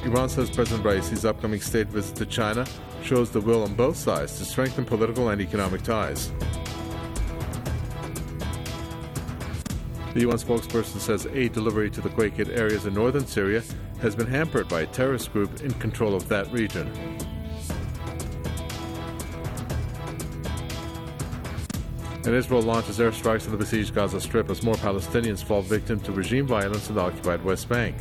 Iran says President Raisi's upcoming state visit to China shows the will on both sides to strengthen political and economic ties. The UN spokesperson says aid delivery to the quake-hit areas in northern Syria has been hampered by a terrorist group in control of that region. And Israel launches airstrikes on the besieged Gaza Strip as more Palestinians fall victim to regime violence in the occupied West Bank.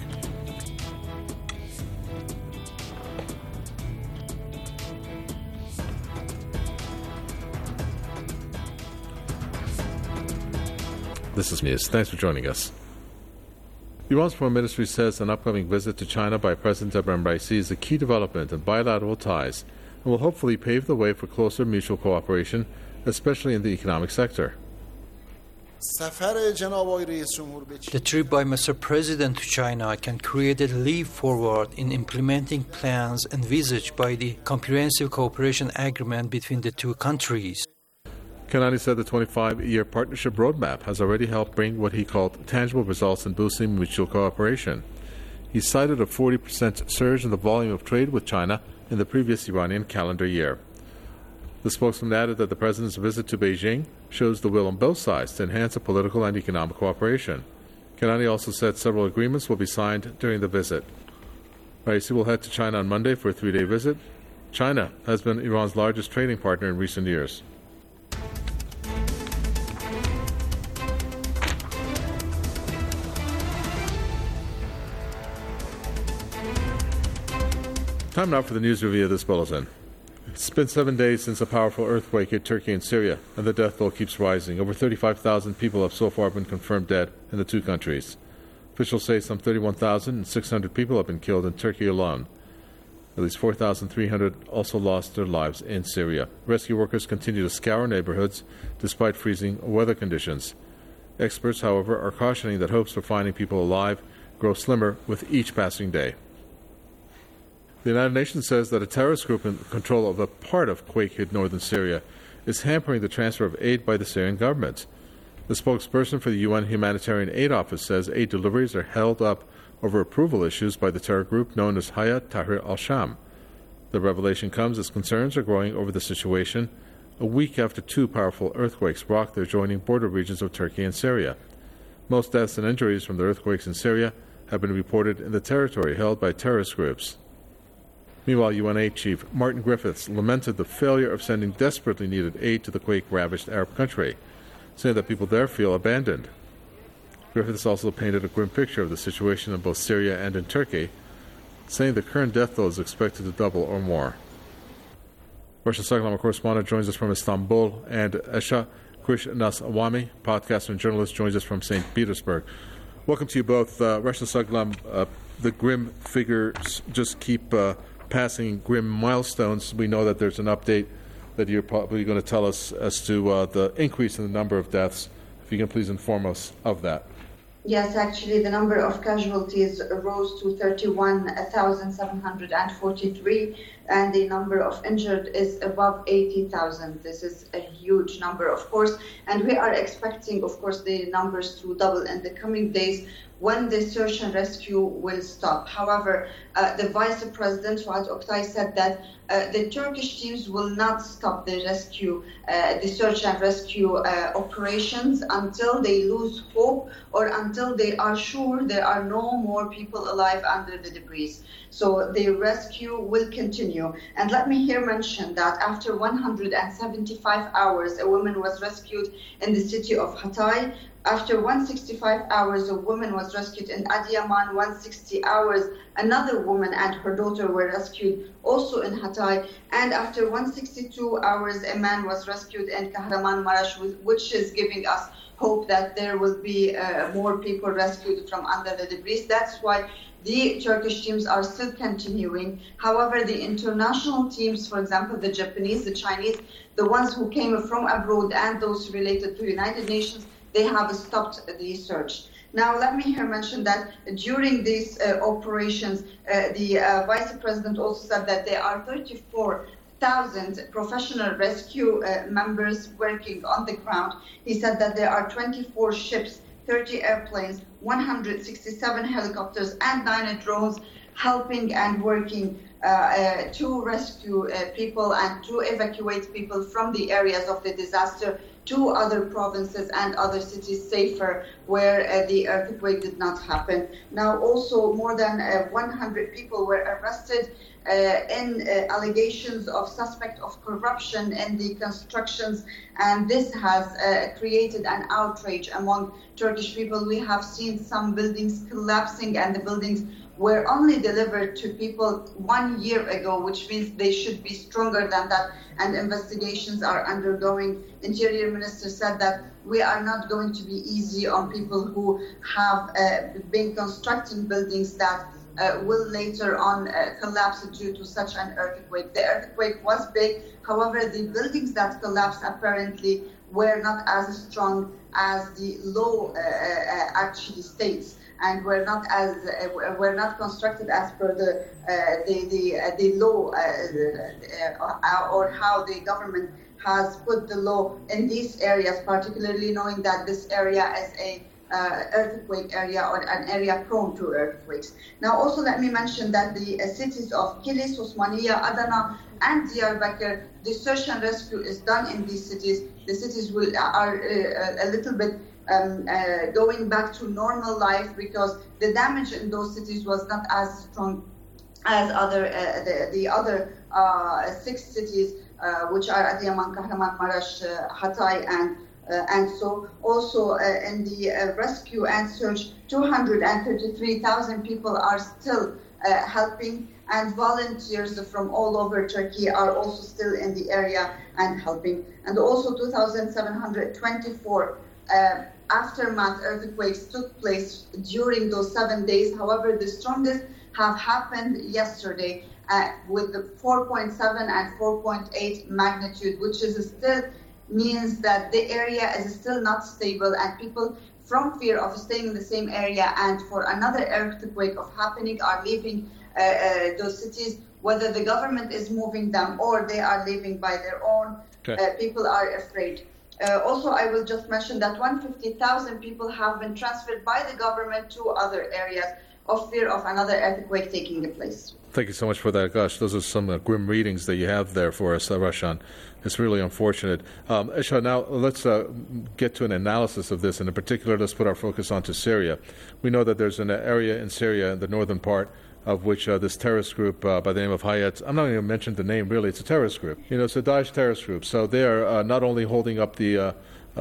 This is news. Thanks for joining us. Iran's Foreign Ministry says an upcoming visit to China by President Ebrahim Raisi is a key development in bilateral ties and will hopefully pave the way for closer mutual cooperation, especially in the economic sector. The trip by Mr. President to China can create a leap forward in implementing plans envisaged by the Comprehensive Cooperation Agreement between the two countries. Kanani said the 25-year partnership roadmap has already helped bring what he called tangible results in boosting mutual cooperation. He cited a 40% surge in the volume of trade with China in the previous Iranian calendar year. The spokesman added that the president's visit to Beijing shows the will on both sides to enhance the political and economic cooperation. Kanani also said several agreements will be signed during the visit. Raisi will head to China on Monday for a 3-day visit. China has been Iran's largest trading partner in recent years. Time now for the news review of this bulletin. It's been 7 days since a powerful earthquake hit Turkey and Syria, and the death toll keeps rising. Over 35,000 people have so far been confirmed dead in the two countries. Officials say some 31,600 people have been killed in Turkey alone. At least 4,300 also lost their lives in Syria. Rescue workers continue to scour neighborhoods despite freezing weather conditions. Experts, however, are cautioning that hopes for finding people alive grow slimmer with each passing day. The United Nations says that a terrorist group in control of a part of quake-hit northern Syria is hampering the transfer of aid by the Syrian government. The spokesperson for the UN Humanitarian Aid Office says aid deliveries are held up over approval issues by the terror group known as Hayat Tahrir al-Sham. The revelation comes as concerns are growing over the situation a week after two powerful earthquakes rocked the adjoining border regions of Turkey and Syria. Most deaths and injuries from the earthquakes in Syria have been reported in the territory held by terrorist groups. Meanwhile, UNAID Chief Martin Griffiths lamented the failure of sending desperately needed aid to the quake-ravaged Arab country, saying that people there feel abandoned. Griffiths also painted a grim picture of the situation in both Syria and in Turkey, saying the current death toll is expected to double or more. Russian Saglam correspondent joins us from Istanbul, and Esha Krishnaswamy, podcaster and journalist, joins us from St. Petersburg. Welcome to you both. Russian Saglam, the grim figures just keep passing grim milestones. We know that there's an update that you're probably going to tell us as to the increase in the number of deaths. If you can please inform us of that. Yes, actually, the number of casualties rose to 31,743, and the number of injured is above 80,000. This is a huge number, of course, and we are expecting, of course, the numbers to double in the coming days when the search and rescue will stop. However, the Vice President, Fuat Oktay, said that the Turkish teams will not stop the search and rescue operations until they lose hope or until they are sure there are no more people alive under the debris. So the rescue will continue. And let me here mention that after 175 hours, a woman was rescued in the city of Hatay. After 165 hours, a woman was rescued in Adiyaman. 160 hours, another woman and her daughter were rescued also in Hatay. And after 162 hours, a man was rescued in Kahramanmaraş, which is giving us hope that there will be more people rescued from under the debris. That's why the Turkish teams are still continuing. However, the international teams, for example, the Japanese, the Chinese, the ones who came from abroad and those related to United Nations, they have stopped the search. Now, let me here mention that during these operations, the Vice President also said that there are 34,000 professional rescue members working on the ground. He said that there are 24 ships, 30 airplanes, 167 helicopters, and 9 drones. helping and working to rescue people and to evacuate people from the areas of the disaster to other provinces and other cities safer where the earthquake did not happen. Now also more than 100 people were arrested in allegations of suspect of corruption in the constructions, and this has created an outrage among Turkish people. We have seen some buildings collapsing, and the buildings were only delivered to people 1 year ago, which means they should be stronger than that, and investigations are undergoing. Interior Minister said that we are not going to be easy on people who have been constructing buildings that will later on collapse due to such an earthquake. The earthquake was big, however, the buildings that collapsed apparently were not as strong as the law actually states, and were not constructed as per the law or how the government has put the law in these areas, particularly knowing that this area is a earthquake area or an area prone to earthquakes. Now also let me mention that the cities of Kilis, Osmaniye, Adana and Diyarbakir, the search and rescue is done in these cities. The cities are a little bit going back to normal life because the damage in those cities was not as strong as the other 6 cities which are Adiyaman, Kahraman, Marash, Hatay and so also in the rescue and search, 233,000 people are still helping, and volunteers from all over Turkey are also still in the area and helping. And also 2,724 aftermath earthquakes took place during those 7 days. However, the strongest have happened yesterday with the 4.7 and 4.8 magnitude, which is still means that the area is still not stable, and people from fear of staying in the same area and for another earthquake of happening are leaving those cities, whether the government is moving them or they are leaving by their own. Okay. People are afraid. Also, I will just mention that 150,000 people have been transferred by the government to other areas of fear of another earthquake taking place. Thank you so much for that. Gosh, those are some grim readings that you have there for us, Rashan. It's really unfortunate. Esha, now let's get to an analysis of this, and in particular, let's put our focus onto Syria. We know that there's an area in Syria, the northern part, of which this terrorist group by the name of Hayat, I'm not going to mention the name, really, it's a terrorist group. You know, it's a Daesh terrorist group. So they are not only holding up the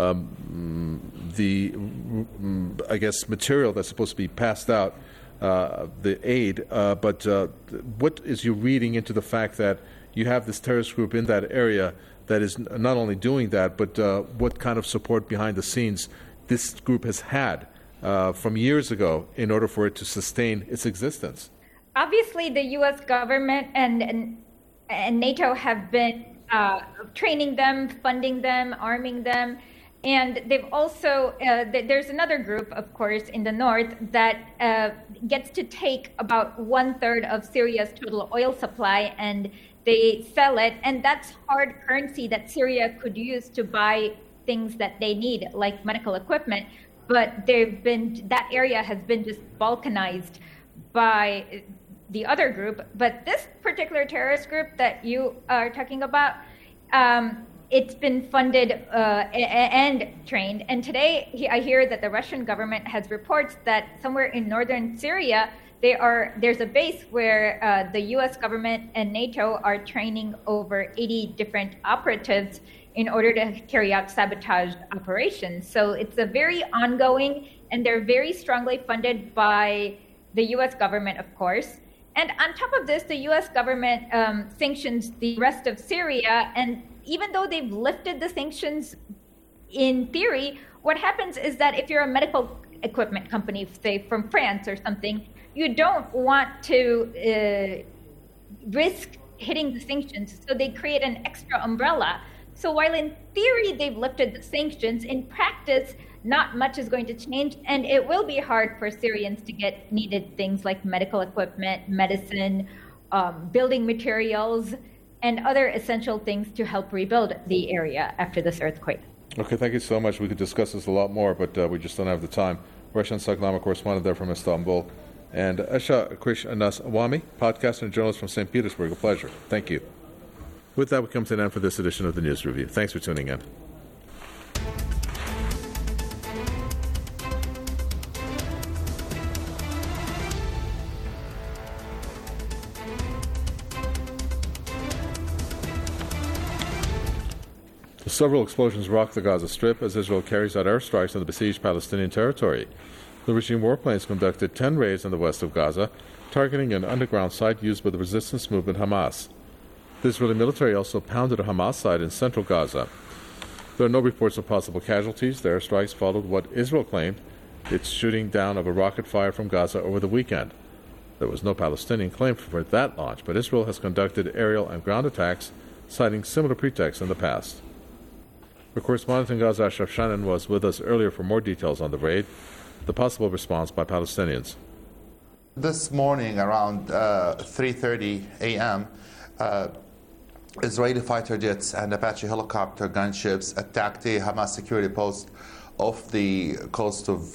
I guess, material that's supposed to be passed out, the aid, but what is you reading into the fact that you have this terrorist group in that area that is not only doing that, but what kind of support behind the scenes this group has had from years ago in order for it to sustain its existence? Obviously, the U.S. government and NATO have been training them, funding them, arming them. And they've also, there's another group, of course, in the north that gets to take about 1/3 of Syria's total oil supply, and they sell it. And that's hard currency that Syria could use to buy things that they need, like medical equipment. But that area has been just balkanized by the other group. But this particular terrorist group that you are talking about, it's been funded and trained. And today, I hear that the Russian government has reports that somewhere in northern Syria, there's a base where the U.S. government and NATO are training over 80 different operatives in order to carry out sabotage operations. So it's a very ongoing, and they're very strongly funded by the U.S. government, of course. And on top of this, the U.S. government sanctions the rest of Syria, and even though they've lifted the sanctions in theory, what happens is that if you're a medical equipment company, say from France or something, you don't want to risk hitting the sanctions. So they create an extra umbrella. So while in theory they've lifted the sanctions, in practice, not much is going to change. And it will be hard for Syrians to get needed things like medical equipment, medicine, building materials, and other essential things to help rebuild the area after this earthquake. Okay, thank you so much. We could discuss this a lot more, but we just don't have the time. Rashan Saklama, correspondent there from Istanbul. And Esha Krishnas Awami, podcaster and journalist from St. Petersburg. A pleasure. Thank you. With that, we come to an end for this edition of the News Review. Thanks for tuning in. Several explosions rock the Gaza Strip as Israel carries out airstrikes on the besieged Palestinian territory. The regime warplanes conducted 10 raids in the west of Gaza, targeting an underground site used by the resistance movement Hamas. The Israeli military also pounded a Hamas site in central Gaza. There are no reports of possible casualties. The airstrikes followed what Israel claimed its shooting down of a rocket fire from Gaza over the weekend. There was no Palestinian claim for that launch, but Israel has conducted aerial and ground attacks, citing similar pretexts in the past. Our correspondent in Gaza, Ashraf Shannon, was with us earlier for more details on the raid, the possible response by Palestinians. This morning, around 3:30 a.m., Israeli fighter jets and Apache helicopter gunships attacked a Hamas security post off the coast of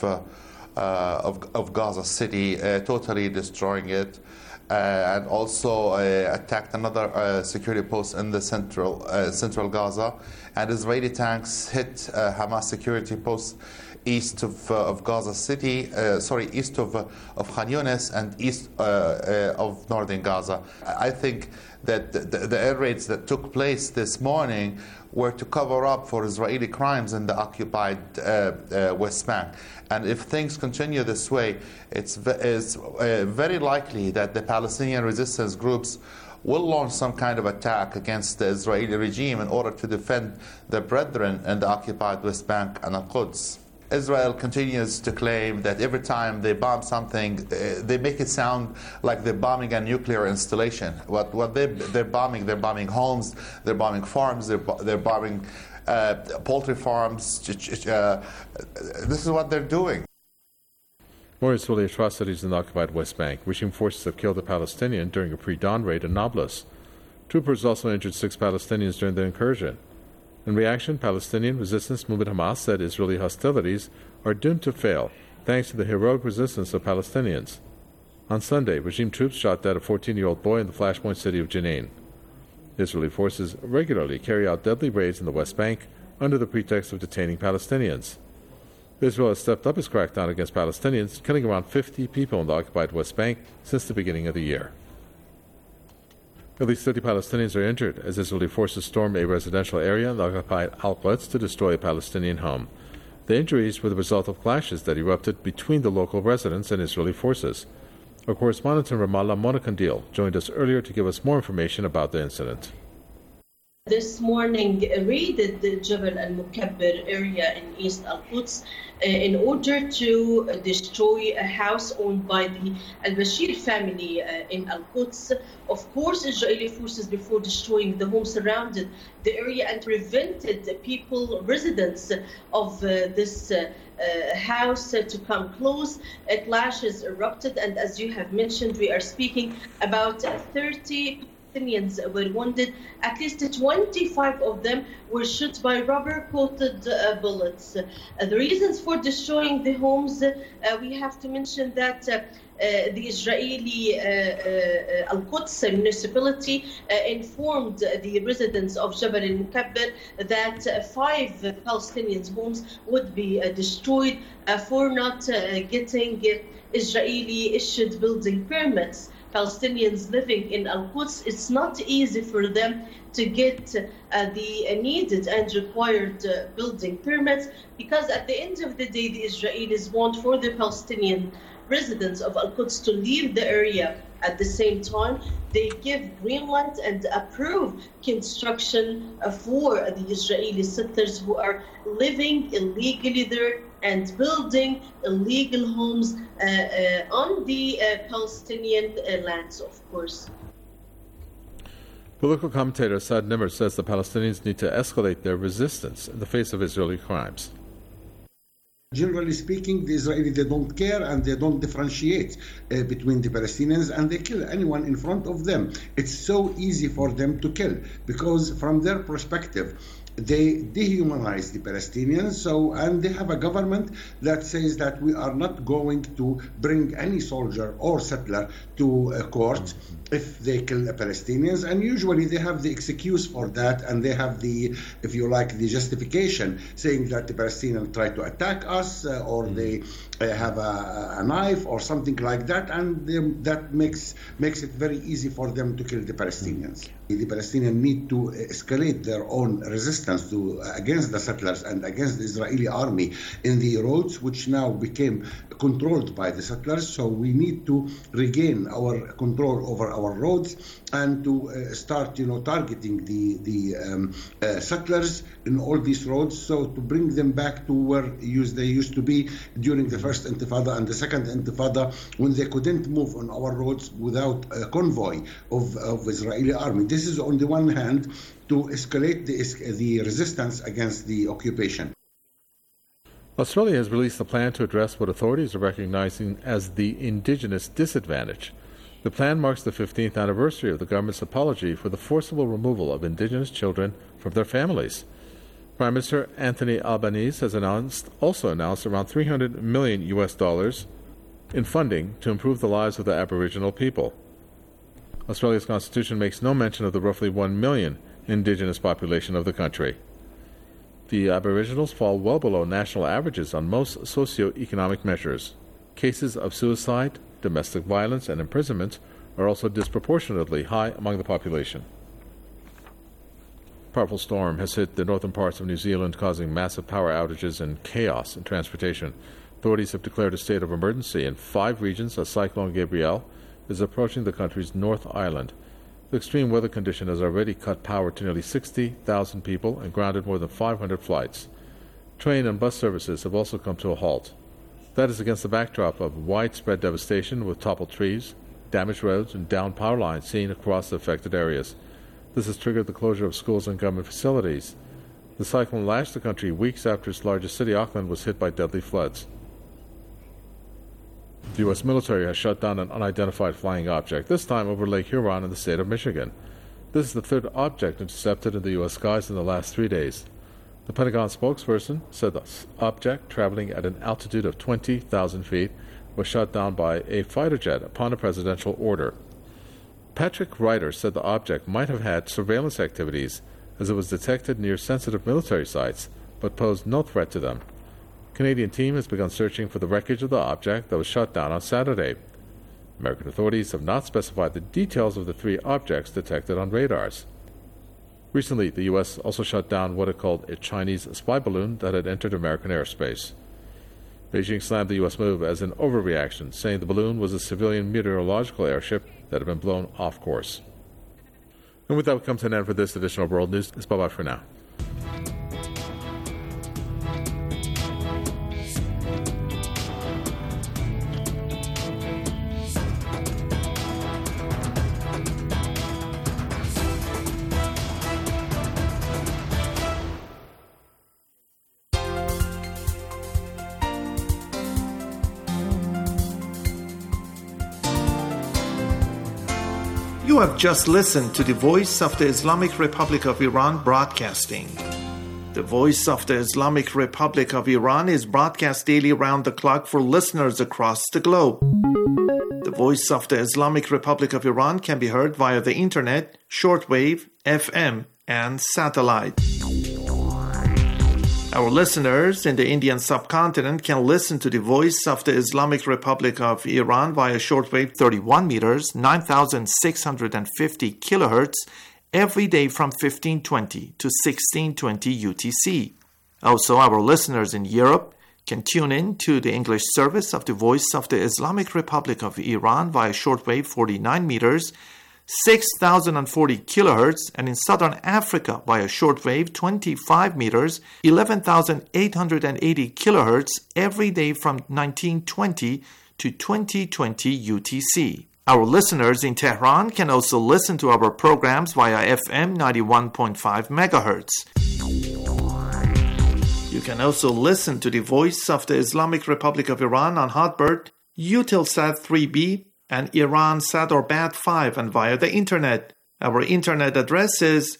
Gaza City, totally destroying it. And also attacked another security post in the central Gaza. And Israeli tanks hit Hamas security posts east of Gaza City, east of Khan Yunis and east of northern Gaza. I think that the air raids that took place this morning were to cover up for Israeli crimes in the occupied West Bank. And if things continue this way, it's very likely that the Palestinian resistance groups will launch some kind of attack against the Israeli regime in order to defend their brethren in the occupied West Bank and Al-Quds. Israel continues to claim that every time they bomb something, they make it sound like they're bombing a nuclear installation. What they're bombing homes, they're bombing farms, they're bombing poultry farms. This is what they're doing. More Israeli atrocities in the occupied West Bank. Regime forces have killed a Palestinian during a pre-dawn raid in Nablus. Troopers also injured 6 Palestinians during the incursion. In reaction, Palestinian resistance movement Hamas said Israeli hostilities are doomed to fail thanks to the heroic resistance of Palestinians. On Sunday, regime troops shot dead a 14-year-old boy in the flashpoint city of Jenin. Israeli forces regularly carry out deadly raids in the West Bank under the pretext of detaining Palestinians. Israel has stepped up its crackdown against Palestinians, killing around 50 people in the occupied West Bank since the beginning of the year. At least 30 Palestinians are injured as Israeli forces storm a residential area in the occupied Al-Quds to destroy a Palestinian home. The injuries were the result of clashes that erupted between the local residents and Israeli forces. Our correspondent in Ramallah, Mona Kandil, joined us earlier to give us more information about the incident. This morning raided the Jabal al-Mukabbir area in East Al-Quds in order to destroy a house owned by the al-Bashir family in Al-Quds. Of course, Israeli forces, before destroying the home, surrounded the area and prevented the people, residents of this house to come close. Clashes erupted, and as you have mentioned, we are speaking about 30 Palestinians were wounded. At least 25 of them were shot by rubber-coated bullets. The reasons for destroying the homes, we have to mention that the Israeli Al-Quds municipality informed the residents of Jabal al-Mukabbir that 5 Palestinians' homes would be destroyed for not getting Israeli-issued building permits. Palestinians living in Al-Quds, it's not easy for them to get the needed and required building permits, because at the end of the day, the Israelis want for the Palestinian residents of Al-Quds to leave the area. At the same time, they give green light and approve construction for the Israeli settlers who are living illegally there and building illegal homes on the Palestinian lands, of course. Political commentator Saad Nimr says the Palestinians need to escalate their resistance in the face of Israeli crimes. Generally speaking, the Israelis, they don't care and they don't differentiate between the Palestinians, and they kill anyone in front of them. It's so easy for them to kill because from their perspective, they dehumanize the Palestinians, and they have a government that says that we are not going to bring any soldier or settler to a court if they kill the Palestinians, and usually they have the excuse for that, and they have the, if you like, the justification saying that the Palestinians try to attack us or they have a knife or something like that, and that makes it very easy for them to kill the Palestinians. The Palestinians need to escalate their own resistance against the settlers and against the Israeli army in the roads, which now became controlled by the settlers. So we need to regain our control over our roads and to start, targeting the settlers in all these roads, so to bring them back to where they used to be during the first Intifada and the second Intifada, when they couldn't move on our roads without a convoy of Israeli army. This is on the one hand to escalate the resistance against the occupation. Australia has released a plan to address what authorities are recognizing as the indigenous disadvantage. The plan marks the 15th anniversary of the government's apology for the forcible removal of indigenous children from their families. Prime Minister Anthony Albanese has also announced around $300 million in funding to improve the lives of the Aboriginal people. Australia's constitution makes no mention of the roughly 1 million indigenous population of the country. The Aboriginals fall well below national averages on most socio-economic measures. Cases of suicide, domestic violence, and imprisonment are also disproportionately high among the population. A powerful storm has hit the northern parts of New Zealand, causing massive power outages and chaos in transportation. Authorities have declared a state of emergency in 5 regions as Cyclone Gabrielle is approaching the country's North Island. The extreme weather condition has already cut power to nearly 60,000 people and grounded more than 500 flights. Train and bus services have also come to a halt. That is against the backdrop of widespread devastation with toppled trees, damaged roads, and downed power lines seen across the affected areas. This has triggered the closure of schools and government facilities. The cyclone lashed the country weeks after its largest city, Auckland, was hit by deadly floods. The U.S. military has shot down an unidentified flying object, this time over Lake Huron in the state of Michigan. This is the third object intercepted in the U.S. skies in the last 3 days. The Pentagon spokesperson said the object, traveling at an altitude of 20,000 feet, was shot down by a fighter jet upon a presidential order. Patrick Ryder said the object might have had surveillance activities as it was detected near sensitive military sites, but posed no threat to them. A Canadian team has begun searching for the wreckage of the object that was shot down on Saturday. American authorities have not specified the details of the 3 objects detected on radars. Recently, the U.S. also shut down what it called a Chinese spy balloon that had entered American airspace. Beijing slammed the U.S. move as an overreaction, saying the balloon was a civilian meteorological airship that had been blown off course. And with that, we come to an end for this edition of World News. It's bye-bye for now. You have just listened to the Voice of the Islamic Republic of Iran broadcasting. The Voice of the Islamic Republic of Iran is broadcast daily around the clock for listeners across the globe. The Voice of the Islamic Republic of Iran can be heard via the internet, shortwave, FM, and satellite. Our listeners in the Indian subcontinent can listen to the Voice of the Islamic Republic of Iran via shortwave 31 meters, 9,650 kilohertz, every day from 1520 to 1620 UTC. Also, our listeners in Europe can tune in to the English service of the Voice of the Islamic Republic of Iran via shortwave 49 meters, 6,040 kilohertz, and in Southern Africa via shortwave 25 meters, 11,880 kilohertz every day from 1920 to 2020 UTC. Our listeners in Tehran can also listen to our programs via FM 91.5 megahertz. You can also listen to the Voice of the Islamic Republic of Iran on Hotbird, Eutelsat 3B, and Iransat or Band 5 and via the internet. Our internet address is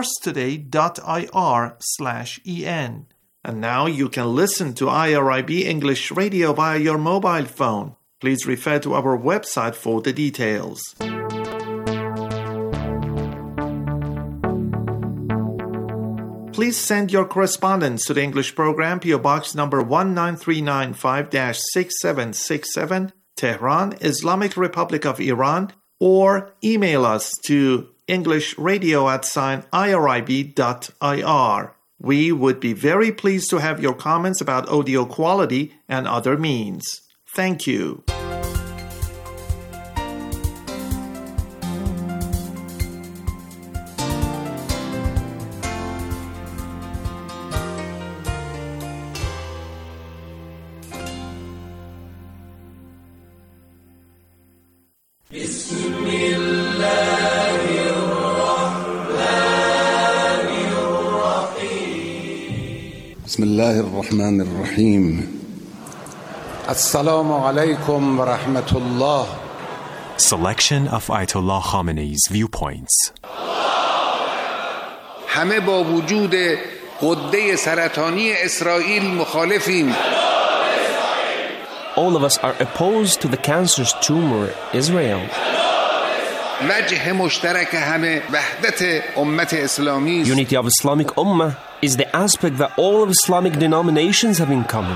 parstoday.ir/en. And now you can listen to IRIB English Radio via your mobile phone. Please refer to our website for the details. Please send your correspondence to the English program, PO Box number 19395-6767, Tehran, Islamic Republic of Iran, or email us to englishradio@irib.ir. We would be very pleased to have your comments about audio quality and other means. Thank you. بسم الله الرحمن الرحیم. السلام علیکم و رحمت الله. Selection of Ayatollah Khamenei's viewpoints. همه با وجود غده سرطانی اسرائیل مخالفیم. All of us are opposed to the cancerous tumor Israel. وجه مشترک همه وحدت امت اسلامی است. Unity of Islamic Ummah is the aspect that all of Islamic denominations have in common.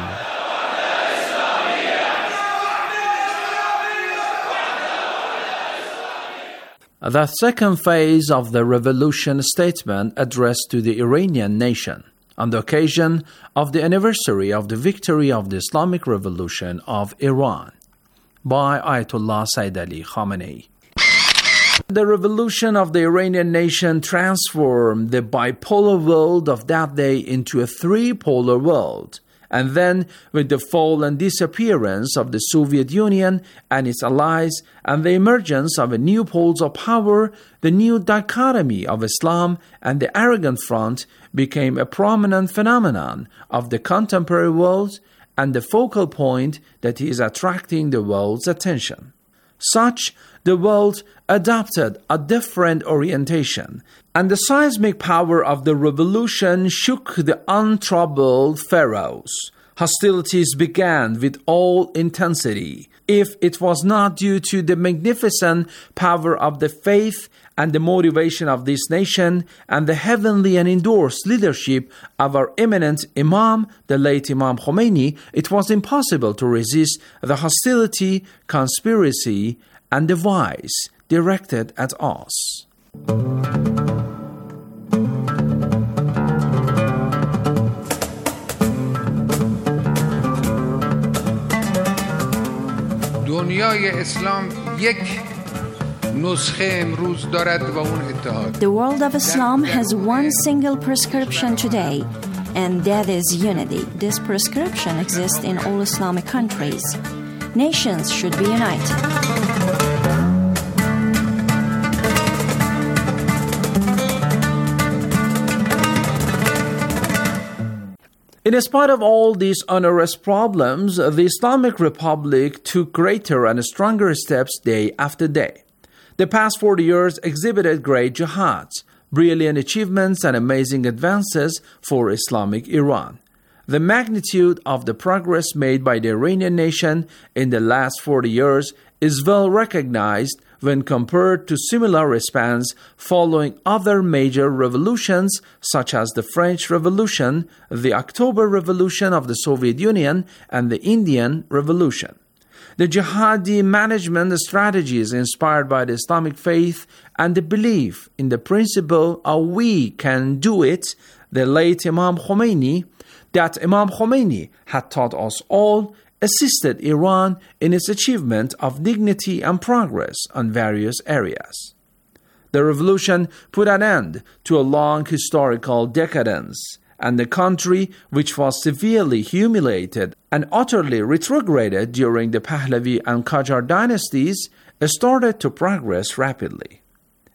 The second phase of the revolution statement addressed to the Iranian nation on the occasion of the anniversary of the victory of the Islamic Revolution of Iran by Ayatollah Sayyid Ali Khamenei. The revolution of the Iranian nation transformed the bipolar world of that day into a three-polar world. And then, with the fall and disappearance of the Soviet Union and its allies, and the emergence of a new poles of power, the new dichotomy of Islam and the arrogant front became a prominent phenomenon of the contemporary world and the focal point that is attracting the world's attention. Such, the world adopted a different orientation, and the seismic power of the revolution shook the untroubled pharaohs. Hostilities began with all intensity. If it was not due to the magnificent power of the faith and the motivation of this nation and the heavenly and endorsed leadership of our eminent Imam, the late Imam Khomeini, it was impossible to resist the hostility, conspiracy, and device directed at us. دنیای اسلام یک نسخه امروز دارد و اون اتحاد. The world of Islam has one single prescription today, and that is unity. This prescription exists in all Islamic countries. Nations should be united. In spite of all these onerous problems, the Islamic Republic took greater and stronger steps day after day. The past 40 years exhibited great jihads, brilliant achievements, and amazing advances for Islamic Iran. The magnitude of the progress made by the Iranian nation in the last 40 years is well recognized when compared to similar spans following other major revolutions such as the French Revolution, the October Revolution of the Soviet Union, and the Indian Revolution. The jihadi management strategies inspired by the Islamic faith and the belief in the principle of we can do it, the late Imam Khomeini, that Imam Khomeini had taught us all, assisted Iran in its achievement of dignity and progress on various areas. The revolution put an end to a long historical decadence, and the country, which was severely humiliated and utterly retrograded during the Pahlavi and Qajar dynasties, started to progress rapidly.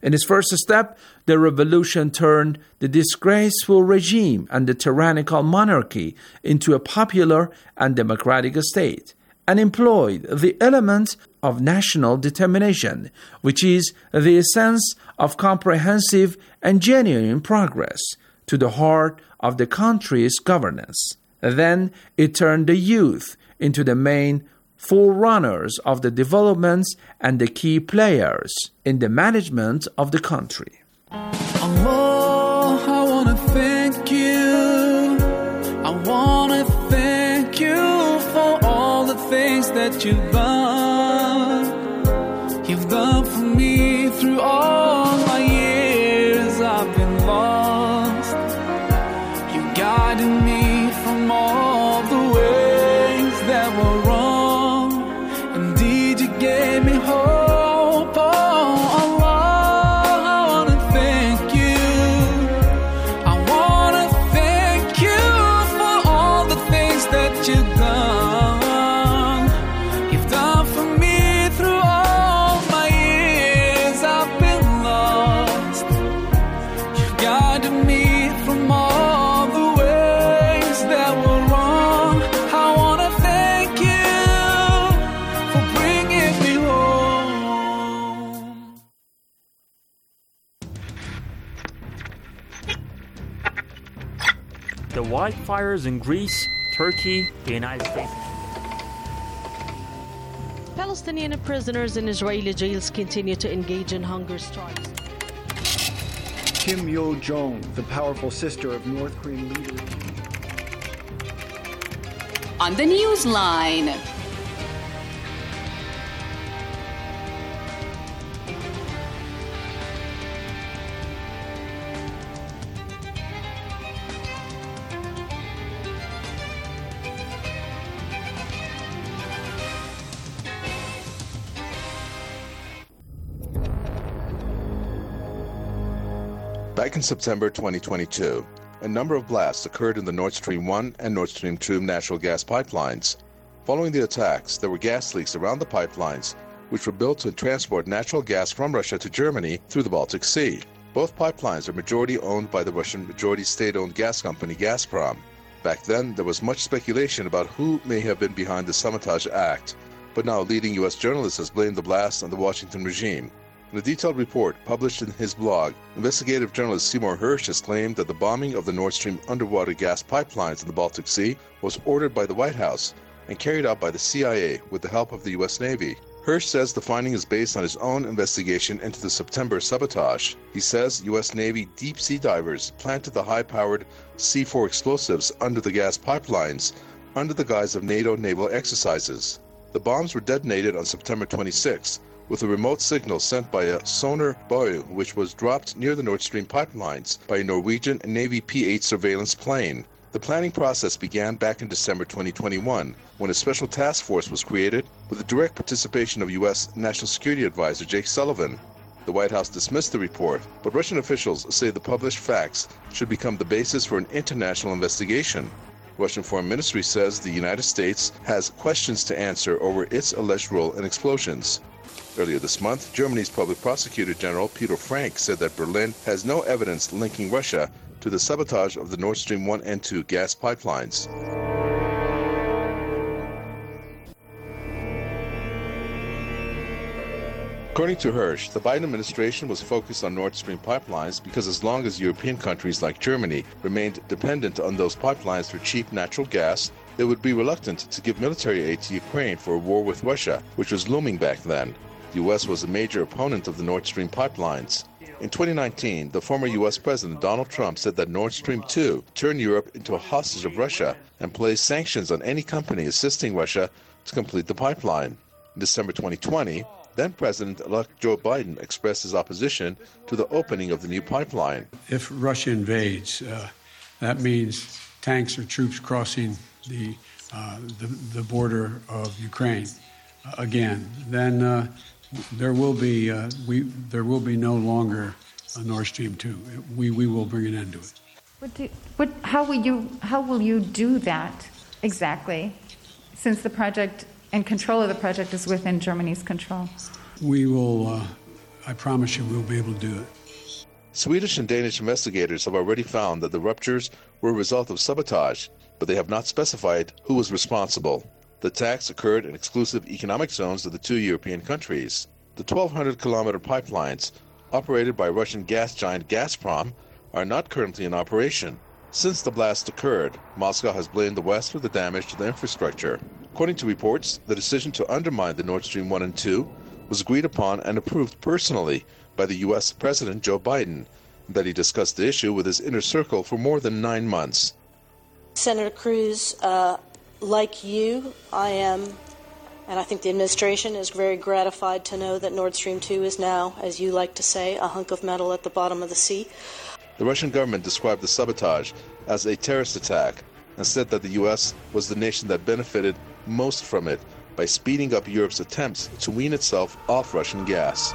In its first step, the revolution turned the disgraceful regime and the tyrannical monarchy into a popular and democratic state, and employed the element of national determination, which is the essence of comprehensive and genuine progress, to the heart of the country's governance. Then it turned the youth into the main forerunners of the developments and the key players in the management of the country. Allah, I want to thank you. I want to thank you for all the things that you've done. You've done for me through all my years I've been lost. You guided me from all the ways that were wrong. Indeed, you gave me hope. Oh, Allah, I want to thank you. I want to thank you for all the things that you've done. You've done for me through all my years I've been lost. You've guided me from all the ways that were wrong. I want to thank you for bringing me home. The wildfires in Greece, Turkey, the United States. Palestinian prisoners in Israeli jails continue to engage in hunger strikes. Kim Yo-jong, the powerful sister of North Korean leader. On the Newsline. Back in September 2022, a number of blasts occurred in the Nord Stream 1 and Nord Stream 2 natural gas pipelines. Following the attacks, there were gas leaks around the pipelines, which were built to transport natural gas from Russia to Germany through the Baltic Sea. Both pipelines are majority owned by the Russian majority state-owned gas company Gazprom. Back then, there was much speculation about who may have been behind the Sabotage Act, but now a leading U.S. journalist has blamed the blast on the Washington regime. In a detailed report published in his blog, investigative journalist Seymour Hersh has claimed that the bombing of the Nord Stream underwater gas pipelines in the Baltic Sea was ordered by the White House and carried out by the CIA with the help of the U.S. Navy. Hersh says the finding is based on his own investigation into the September sabotage. He says U.S. Navy deep-sea divers planted the high-powered C4 explosives under the gas pipelines under the guise of NATO naval exercises. The bombs were detonated on September 26th, with a remote signal sent by a sonar buoy which was dropped near the Nord Stream pipelines by a Norwegian Navy P-8 surveillance plane. The planning process began back in December 2021, when a special task force was created with the direct participation of U.S. National Security Advisor Jake Sullivan. The White House dismissed the report, but Russian officials say the published facts should become the basis for an international investigation. Russian Foreign Ministry says the United States has questions to answer over its alleged role in explosions. Earlier this month, Germany's Public Prosecutor General Peter Frank said that Berlin has no evidence linking Russia to the sabotage of the Nord Stream 1 and 2 gas pipelines. According to Hersh, the Biden administration was focused on Nord Stream pipelines because as long as European countries like Germany remained dependent on those pipelines for cheap natural gas, they would be reluctant to give military aid to Ukraine for a war with Russia, which was looming back then. The U.S. was a major opponent of the Nord Stream pipelines. In 2019, the former U.S. President Donald Trump said that Nord Stream 2 turned Europe into a hostage of Russia and placed sanctions on any company assisting Russia to complete the pipeline. In December 2020, then President-elect Joe Biden expressed his opposition to the opening of the new pipeline. If Russia invades, that means tanks or troops crossing the border of Ukraine again. Then there will be no longer a Nord Stream 2. We will bring an end to it. How will you do that exactly, since the project and control of the project is within Germany's control? We will I promise you we'll be able to do it. Swedish and Danish investigators have already found that the ruptures were a result of sabotage, but they have not specified who was responsible. The attacks occurred in exclusive economic zones of the two European countries. The 1,200-kilometer pipelines, operated by Russian gas giant Gazprom, are not currently in operation. Since the blast occurred, Moscow has blamed the West for the damage to the infrastructure. According to reports, the decision to undermine the Nord Stream 1 and 2 was agreed upon and approved personally by the U.S. President Joe Biden, that he discussed the issue with his inner circle for more than 9 months. Senator Cruz, like you, I am, and I think the administration is very gratified to know that Nord Stream 2 is now, as you like to say, a hunk of metal at the bottom of the sea. The Russian government described the sabotage as a terrorist attack and said that the U.S. was the nation that benefited most from it by speeding up Europe's attempts to wean itself off Russian gas.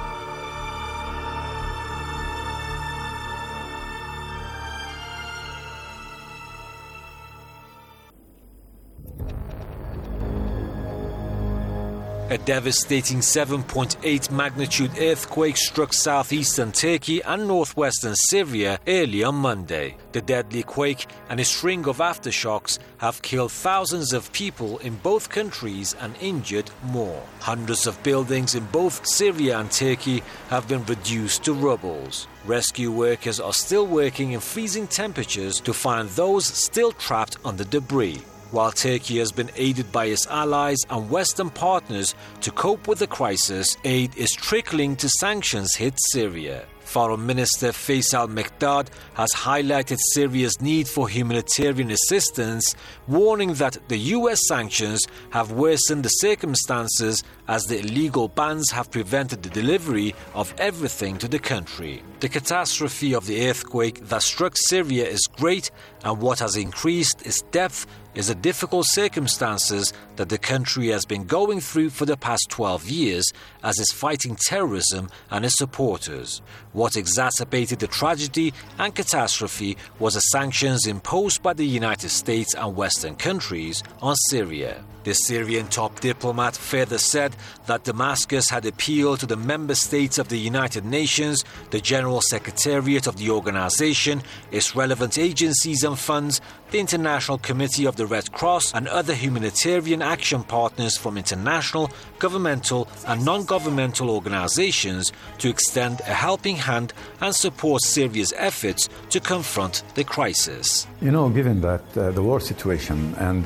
A devastating 7.8 magnitude earthquake struck southeastern Turkey and northwestern Syria early on Monday. The deadly quake and a string of aftershocks have killed thousands of people in both countries and injured more. Hundreds of buildings in both Syria and Turkey have been reduced to rubble. Rescue workers are still working in freezing temperatures to find those still trapped under debris. While Turkey has been aided by its allies and Western partners to cope with the crisis, aid is trickling to sanctions-hit Syria. Foreign Minister Faisal Mekdad has highlighted Syria's need for humanitarian assistance, warning that the U.S. sanctions have worsened the circumstances as the illegal bans have prevented the delivery of everything to the country. The catastrophe of the earthquake that struck Syria is great, and what has increased its depth is the difficult circumstances that the country has been going through for the past 12 years as it's fighting terrorism and its supporters. What exacerbated the tragedy and catastrophe was the sanctions imposed by the United States and Western countries on Syria. The Syrian top diplomat further said that Damascus had appealed to the member states of the United Nations, the General Secretariat of the organization, its relevant agencies and funds, the International Committee of the Red Cross, and other humanitarian action partners from international, governmental, and non-governmental organizations to extend a helping hand and support Syria's efforts to confront the crisis. You know, given that the war situation and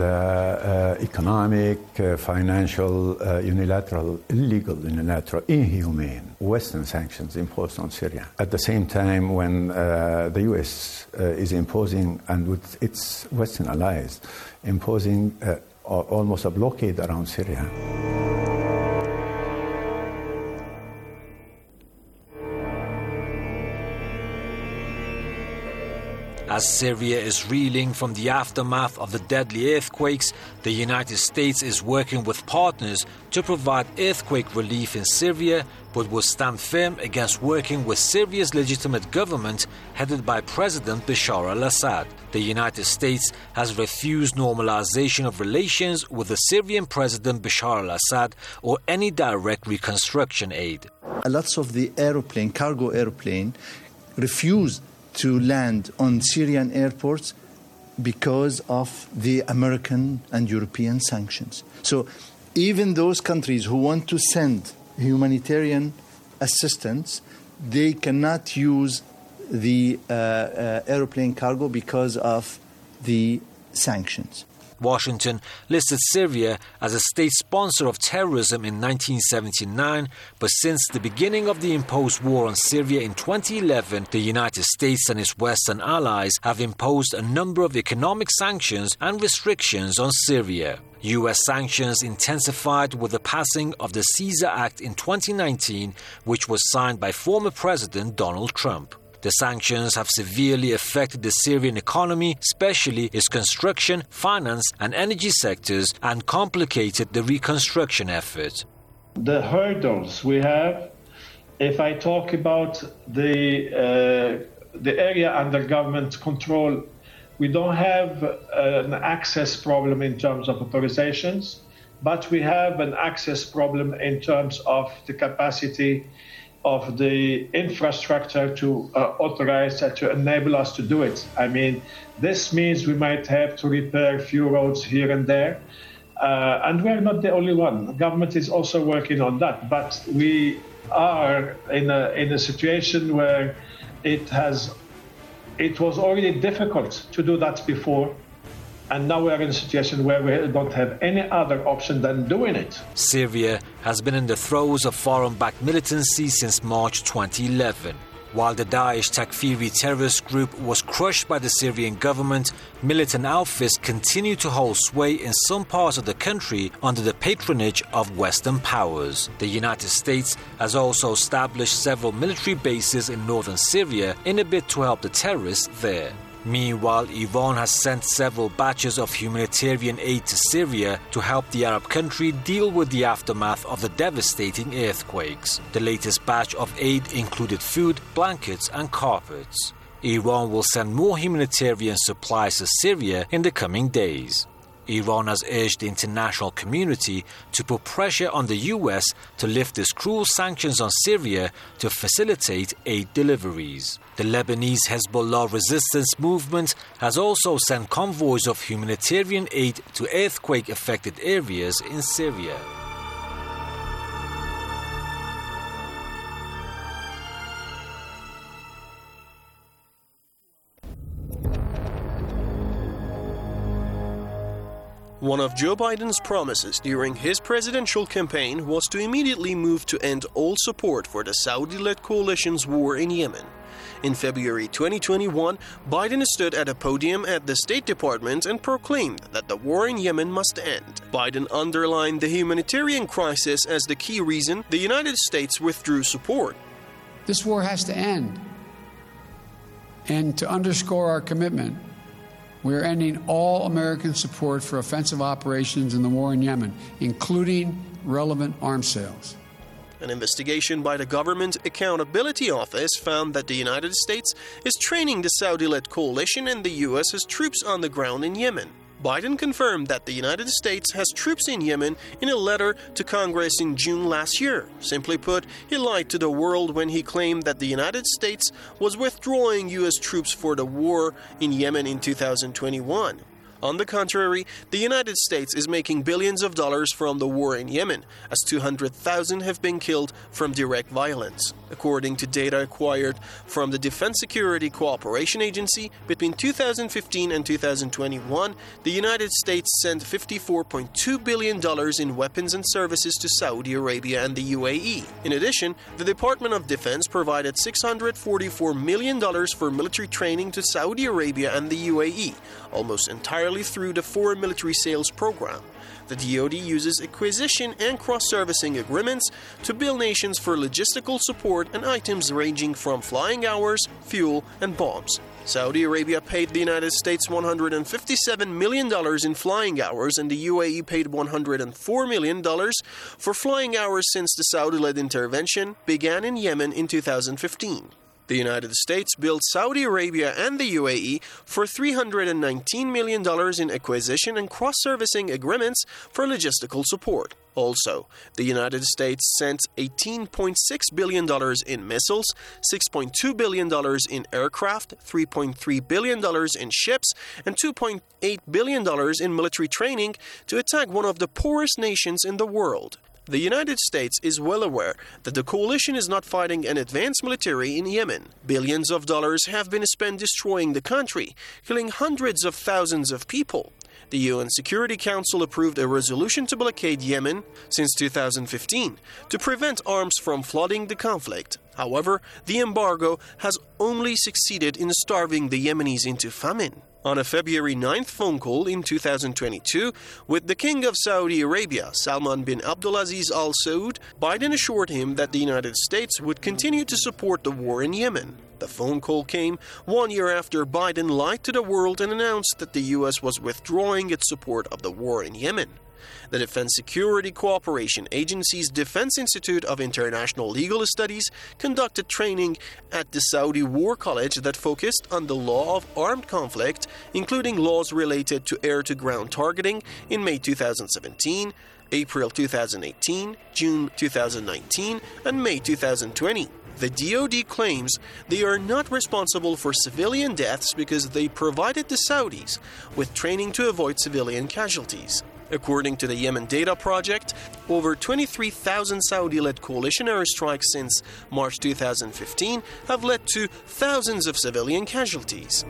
economic, financial, unilateral, illegal, inhumane Western sanctions imposed on Syria, at the same time when the U.S. is imposing, and with its Western allies, imposing almost a blockade around Syria. As Syria is reeling from the aftermath of the deadly earthquakes, the United States is working with partners to provide earthquake relief in Syria, but will stand firm against working with Syria's legitimate government headed by President Bashar al-Assad. The United States has refused normalization of relations with the Syrian President Bashar al-Assad or any direct reconstruction aid. Lots of the cargo airplane, refused to land on Syrian airports because of the American and European sanctions. So even those countries who want to send humanitarian assistance, they cannot use the airplane cargo because of the sanctions. Washington listed Syria as a state sponsor of terrorism in 1979, but since the beginning of the imposed war on Syria in 2011, the United States and its Western allies have imposed a number of economic sanctions and restrictions on Syria. U.S. sanctions intensified with the passing of the Caesar Act in 2019, which was signed by former President Donald Trump. The sanctions have severely affected the Syrian economy, especially its construction, finance and energy sectors, and complicated the reconstruction effort. The hurdles we have, if I talk about the area under government control, we don't have an access problem in terms of authorizations, but we have an access problem in terms of the capacity of the infrastructure to authorize to enable us to do it. I mean, this means we might have to repair a few roads here and there. And we're not the only one. The government is also working on that. But we are in a situation where it was already difficult to do that before. And now we're in a situation where we don't have any other option than doing it. Syria has been in the throes of foreign-backed militancy since March 2011. While the Daesh Takfiri terrorist group was crushed by the Syrian government, militant outfits continue to hold sway in some parts of the country under the patronage of Western powers. The United States has also established several military bases in northern Syria in a bid to help the terrorists there. Meanwhile, Iran has sent several batches of humanitarian aid to Syria to help the Arab country deal with the aftermath of the devastating earthquakes. The latest batch of aid included food, blankets and carpets. Iran will send more humanitarian supplies to Syria in the coming days. Iran has urged the international community to put pressure on the US to lift its cruel sanctions on Syria to facilitate aid deliveries. The Lebanese Hezbollah resistance movement has also sent convoys of humanitarian aid to earthquake-affected areas in Syria. One of Joe Biden's promises during his presidential campaign was to immediately move to end all support for the Saudi-led coalition's war in Yemen. In February 2021, Biden stood at a podium at the State Department and proclaimed that the war in Yemen must end. Biden underlined the humanitarian crisis as the key reason the United States withdrew support. This war has to end. And to underscore our commitment, we are ending all American support for offensive operations in the war in Yemen, including relevant arms sales. An investigation by the Government Accountability Office found that the United States is training the Saudi-led coalition and the U.S. has troops on the ground in Yemen. Biden confirmed that the United States has troops in Yemen in a letter to Congress in June last year. Simply put, he lied to the world when he claimed that the United States was withdrawing U.S. troops for the war in Yemen in 2021. On the contrary, the United States is making billions of dollars from the war in Yemen, as 200,000 have been killed from direct violence. According to data acquired from the Defense Security Cooperation Agency, between 2015 and 2021, the United States sent $54.2 billion in weapons and services to Saudi Arabia and the UAE. In addition, the Department of Defense provided $644 million for military training to Saudi Arabia and the UAE, almost entirely through the Foreign Military Sales Program. The DoD uses acquisition and cross-servicing agreements to bill nations for logistical support and items ranging from flying hours, fuel, and bombs. Saudi Arabia paid the United States $157 million in flying hours, and the UAE paid $104 million for flying hours since the Saudi-led intervention began in Yemen in 2015. The United States billed Saudi Arabia and the UAE for $319 million in acquisition and cross-servicing agreements for logistical support. Also, the United States sent $18.6 billion in missiles, $6.2 billion in aircraft, $3.3 billion in ships, and $2.8 billion in military training to attack one of the poorest nations in the world. The United States is well aware that the coalition is not fighting an advanced military in Yemen. Billions of dollars have been spent destroying the country, killing hundreds of thousands of people. The UN Security Council approved a resolution to blockade Yemen since 2015 to prevent arms from flooding the conflict. However, the embargo has only succeeded in starving the Yemenis into famine. On a February 9th phone call in 2022 with the King of Saudi Arabia, Salman bin Abdulaziz Al Saud, Biden assured him that the United States would continue to support the war in Yemen. The phone call came 1 year after Biden lied to the world and announced that the U.S. was withdrawing its support of the war in Yemen. The Defense Security Cooperation Agency's Defense Institute of International Legal Studies conducted training at the Saudi War College that focused on the law of armed conflict, including laws related to air-to-ground targeting in May 2017, April 2018, June 2019, and May 2020. The DoD claims they are not responsible for civilian deaths because they provided the Saudis with training to avoid civilian casualties. According to the Yemen Data Project, over 23,000 Saudi-led coalition airstrikes since March 2015 have led to thousands of civilian casualties.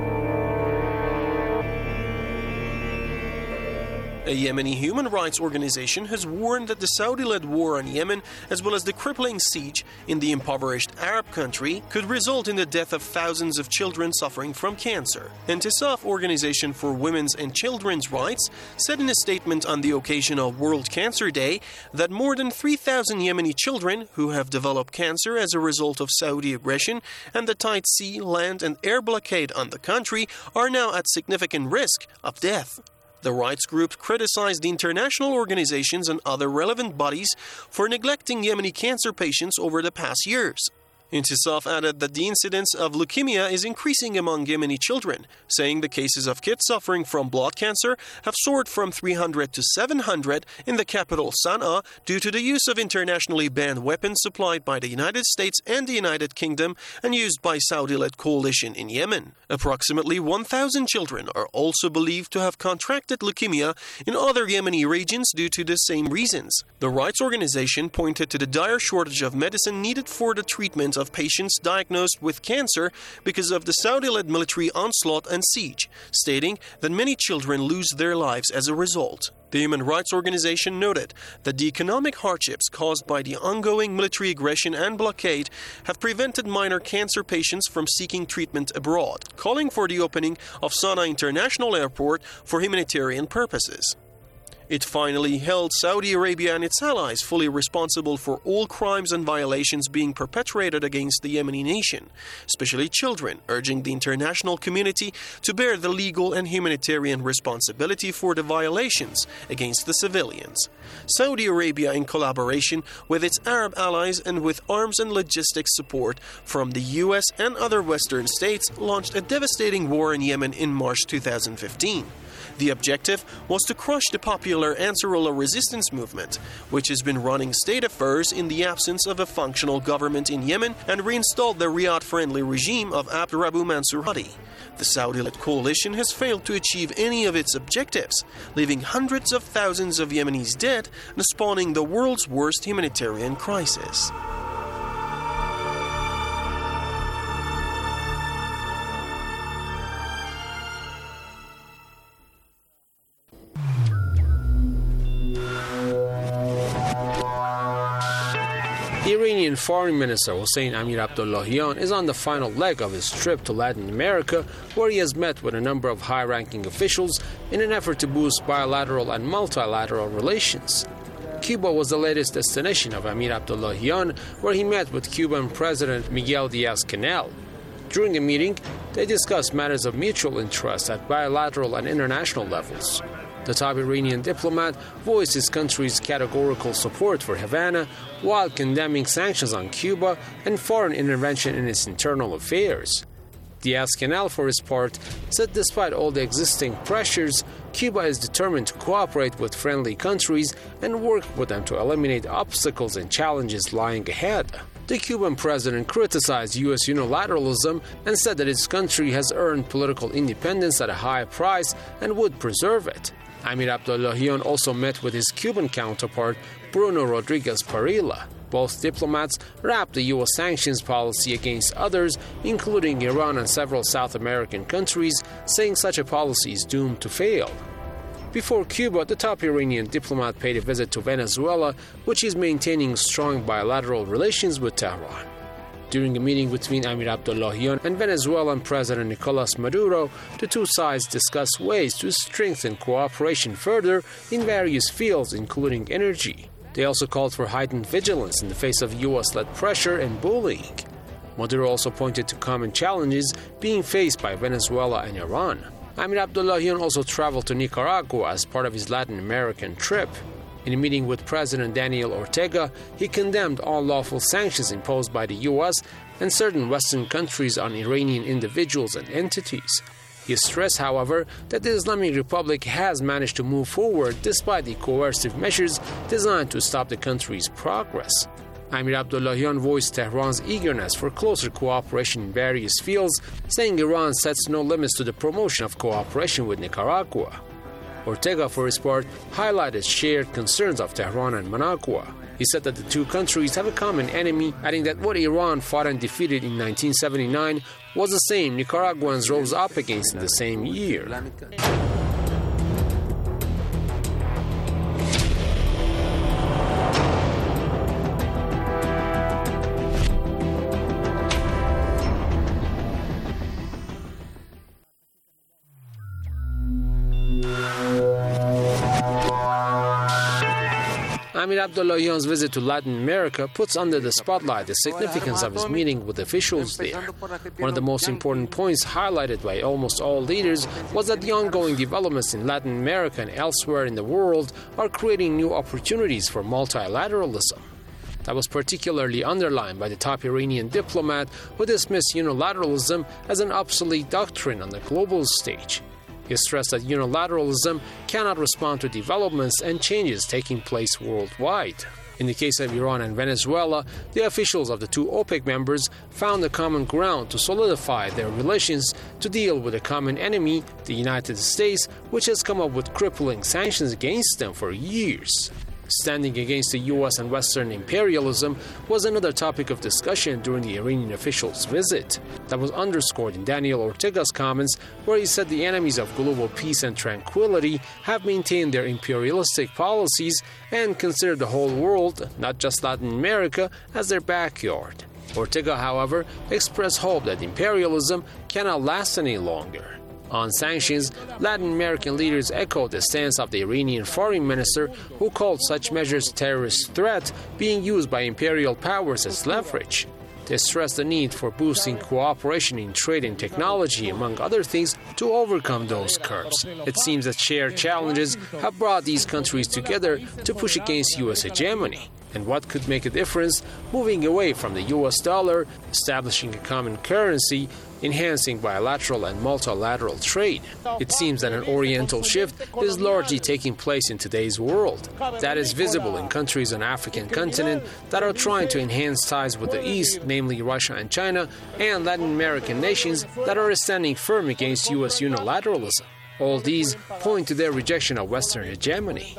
A Yemeni human rights organization has warned that the Saudi-led war on Yemen, as well as the crippling siege in the impoverished Arab country, could result in the death of thousands of children suffering from cancer. Intisaf Organization for Women's and Children's Rights said in a statement on the occasion of World Cancer Day that more than 3,000 Yemeni children who have developed cancer as a result of Saudi aggression and the tight sea, land, and air blockade on the country are now at significant risk of death. The rights group criticized the international organizations and other relevant bodies for neglecting Yemeni cancer patients over the past years. Intisaf added that the incidence of leukemia is increasing among Yemeni children, saying the cases of kids suffering from blood cancer have soared from 300 to 700 in the capital Sana'a due to the use of internationally banned weapons supplied by the United States and the United Kingdom and used by Saudi-led coalition in Yemen. Approximately 1,000 children are also believed to have contracted leukemia in other Yemeni regions due to the same reasons. The rights organization pointed to the dire shortage of medicine needed for the treatment of patients diagnosed with cancer because of the Saudi-led military onslaught and siege, stating that many children lose their lives as a result. The Human Rights Organization noted that the economic hardships caused by the ongoing military aggression and blockade have prevented minor cancer patients from seeking treatment abroad, calling for the opening of Sana'a International Airport for humanitarian purposes. It finally held Saudi Arabia and its allies fully responsible for all crimes and violations being perpetrated against the Yemeni nation, especially children, urging the international community to bear the legal and humanitarian responsibility for the violations against the civilians. Saudi Arabia, in collaboration with its Arab allies and with arms and logistics support from the US and other Western states, launched a devastating war in Yemen in March 2015. The objective was to crush the popular Ansarullah resistance movement, which has been running state affairs in the absence of a functional government in Yemen, and reinstalled the Riyadh-friendly regime of Abdurabu Mansur Hadi. The Saudi-led coalition has failed to achieve any of its objectives, leaving hundreds of thousands of Yemenis dead and spawning the world's worst humanitarian crisis. The Iranian Foreign Minister Hossein Amir-Abdollahian is on the final leg of his trip to Latin America, where he has met with a number of high-ranking officials in an effort to boost bilateral and multilateral relations. Cuba was the latest destination of Amir-Abdollahian, where he met with Cuban President Miguel Díaz-Canel. During the meeting, they discussed matters of mutual interest at bilateral and international levels. The top Iranian diplomat voiced his country's categorical support for Havana while condemning sanctions on Cuba and foreign intervention in its internal affairs. Díaz-Canel, for his part, said despite all the existing pressures, Cuba is determined to cooperate with friendly countries and work with them to eliminate obstacles and challenges lying ahead. The Cuban president criticized U.S. unilateralism and said that his country has earned political independence at a high price and would preserve it. Amir-Abdollahian also met with his Cuban counterpart, Bruno Rodriguez Parilla. Both diplomats rapped the U.S. sanctions policy against others, including Iran and several South American countries, saying such a policy is doomed to fail. Before Cuba, the top Iranian diplomat paid a visit to Venezuela, which is maintaining strong bilateral relations with Tehran. During a meeting between Amir-Abdollahian and Venezuelan President Nicolas Maduro, the two sides discussed ways to strengthen cooperation further in various fields, including energy. They also called for heightened vigilance in the face of U.S.-led pressure and bullying. Maduro also pointed to common challenges being faced by Venezuela and Iran. Amir Abdullahian also traveled to Nicaragua as part of his Latin American trip. In a meeting with President Daniel Ortega, he condemned all lawful sanctions imposed by the U.S. and certain Western countries on Iranian individuals and entities. He stressed, however, that the Islamic Republic has managed to move forward despite the coercive measures designed to stop the country's progress. Amir Abdullahian voiced Tehran's eagerness for closer cooperation in various fields, saying Iran sets no limits to the promotion of cooperation with Nicaragua. Ortega, for his part, highlighted shared concerns of Tehran and Managua. He said that the two countries have a common enemy, adding that what Iran fought and defeated in 1979 was the same Nicaraguans rose up against in the same year. Amir Abdullahian's visit to Latin America puts under the spotlight the significance of his meeting with officials there. One of the most important points highlighted by almost all leaders was that the ongoing developments in Latin America and elsewhere in the world are creating new opportunities for multilateralism. That was particularly underlined by the top Iranian diplomat who dismissed unilateralism as an obsolete doctrine on the global stage. He stressed that unilateralism cannot respond to developments and changes taking place worldwide. In the case of Iran and Venezuela, the officials of the two OPEC members found a common ground to solidify their relations to deal with a common enemy, the United States, which has come up with crippling sanctions against them for years. Standing against the U.S. and Western imperialism was another topic of discussion during the Iranian officials' visit. That was underscored in Daniel Ortega's comments, where he said the enemies of global peace and tranquility have maintained their imperialistic policies and consider the whole world, not just Latin America, as their backyard. Ortega, however, expressed hope that imperialism cannot last any longer. On sanctions, Latin American leaders echoed the stance of the Iranian foreign minister, who called such measures terrorist threat being used by imperial powers as leverage. They stressed the need for boosting cooperation in trade and technology, among other things, to overcome those curbs. It seems that shared challenges have brought these countries together to push against U.S. hegemony. And what could make a difference? Moving away from the U.S. dollar, establishing a common currency, enhancing bilateral and multilateral trade. It seems that an oriental shift is largely taking place in today's world. That is visible in countries on the African continent that are trying to enhance ties with the East, namely Russia and China, and Latin American nations that are standing firm against U.S. unilateralism. All these point to their rejection of Western hegemony.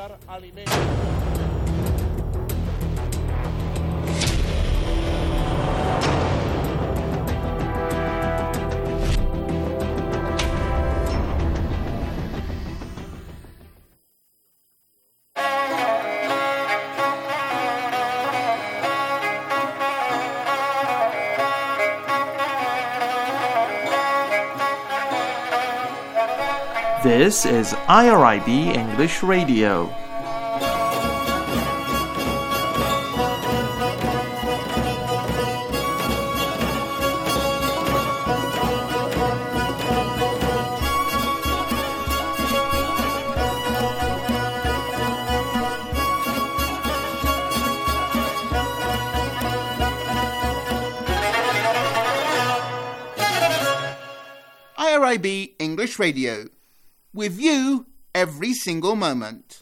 This is IRIB English Radio. IRIB English Radio. With you every single moment.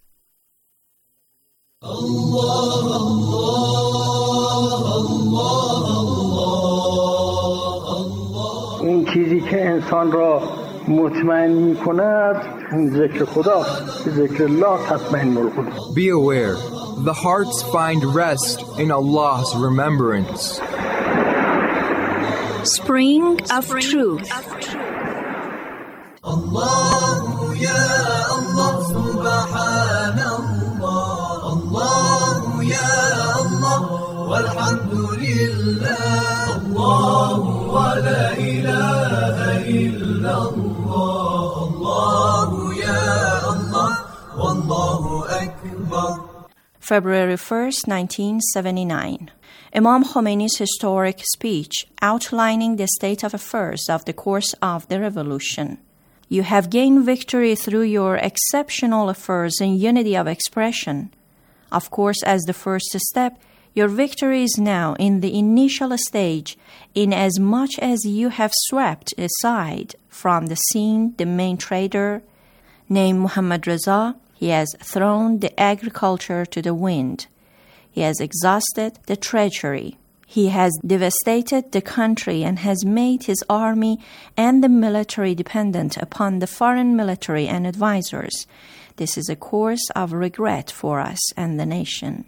این چیزی که انسان را مطمئن می‌کند ذکر خداست. ذکر الله تطمئن القلوب. Be aware, the hearts find rest in Allah's remembrance. Spring of Truth. الله يا الله سبحان الله الله يا الله والحمد لله الله ولا إله إلا الله الله يا الله والله أكبر. February 1st, 1979. Imam Khomeini's historic speech outlining the state of affairs of the course of the revolution. You have gained victory through your exceptional efforts in unity of expression. Of course, as the first step, your victory is now in the initial stage, in as much as you have swept aside from the scene the main traitor, named Muhammad Reza. He has thrown the agriculture to the wind. He has exhausted the treasury. He has devastated the country and has made his army and the military dependent upon the foreign military and advisors. This is a course of regret for us and the nation.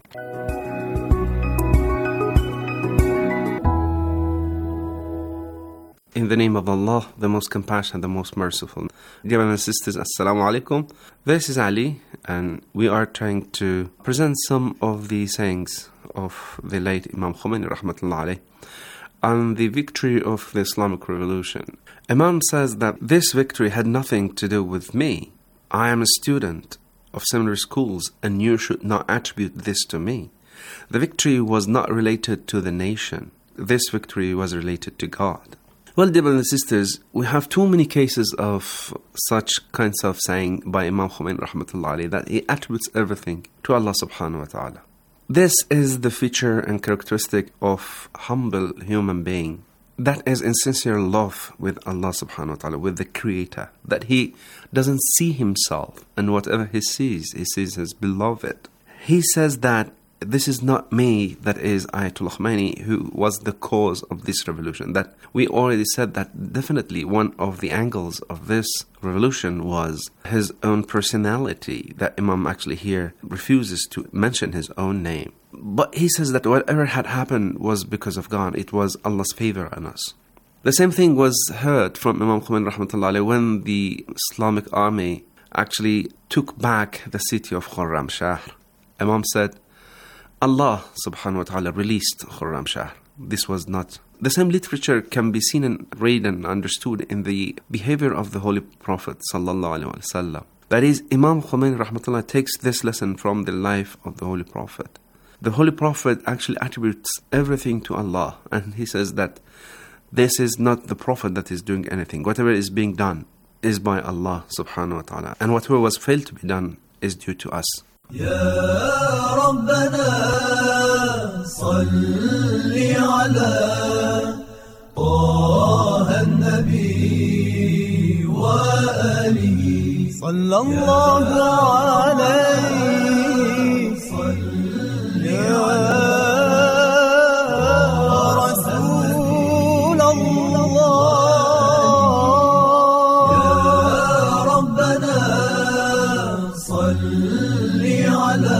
In the name of Allah, the most compassionate, the most merciful. Dear brothers and sisters, Assalamu alaikum. This is Ali, and we are trying to present some of the sayings of the late Imam Khomeini rahmatullah alayh on the victory of the Islamic Revolution. Imam says that this victory had nothing to do with me. I am a student of seminary schools, and you should not attribute this to me. The victory was not related to the nation. This victory was related to God. Well, dear brothers and sisters, we have too many cases of such kinds of saying by Imam Khomeini rahmatullah alayh that he attributes everything to Allah subhanahu wa ta'ala. This is the feature and characteristic of humble human being that is in sincere love with Allah subhanahu wa ta'ala, with the Creator, that he doesn't see himself, and whatever he sees his beloved. He says that this is not me, that is Ayatollah Khomeini, who was the cause of this revolution. That we already said that definitely one of the angles of this revolution was his own personality, that Imam actually here refuses to mention his own name. But he says that whatever had happened was because of God. It was Allah's favor on us. The same thing was heard from Imam Khomeini rahmatullah alayh when the Islamic army actually took back the city of Khurramshahr. Imam said, Allah subhanahu wa ta'ala released Khurramshahr. This was not. The same literature can be seen and read and understood in the behavior of the Holy Prophet sallallahu alaihi wasallam. That is, Imam Khomeini rahmatullah takes this lesson from the life of the Holy Prophet. The Holy Prophet actually attributes everything to Allah, and he says that this is not the Prophet that is doing anything. Whatever is being done is by Allah subhanahu wa ta'ala, and whatever was failed to be done is due to us. يا ربنا صل على طه النبي وآله صلى الله عليه صل يا رسول الله يا ربنا صل على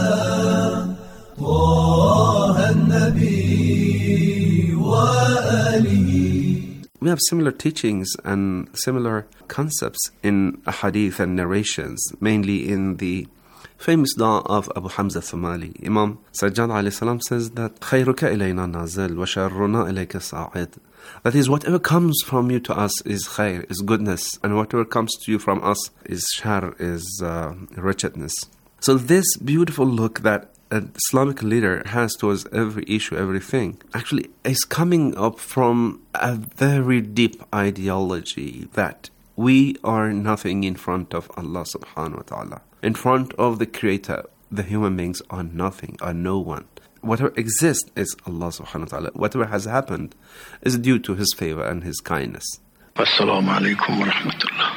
طه النبي وآله. We have similar teachings and similar concepts in hadith and narrations, mainly in the famous dua of Abu Hamza Thumali. Imam Sajjad alayhi salam says that خيرك إلينا نازل وشرنا إليك صاعد. That is, whatever comes from you to us is khair, is goodness, and whatever comes to you from us is shar, is wretchedness. So this beautiful look that an Islamic leader has towards every issue, everything, actually is coming up from a very deep ideology that we are nothing in front of Allah subhanahu wa ta'ala. In front of the Creator, the human beings are nothing, are no one. Whatever exists is Allah subhanahu wa ta'ala. Whatever has happened is due to His favor and His kindness. Assalamu alaikum wa rahmatullah.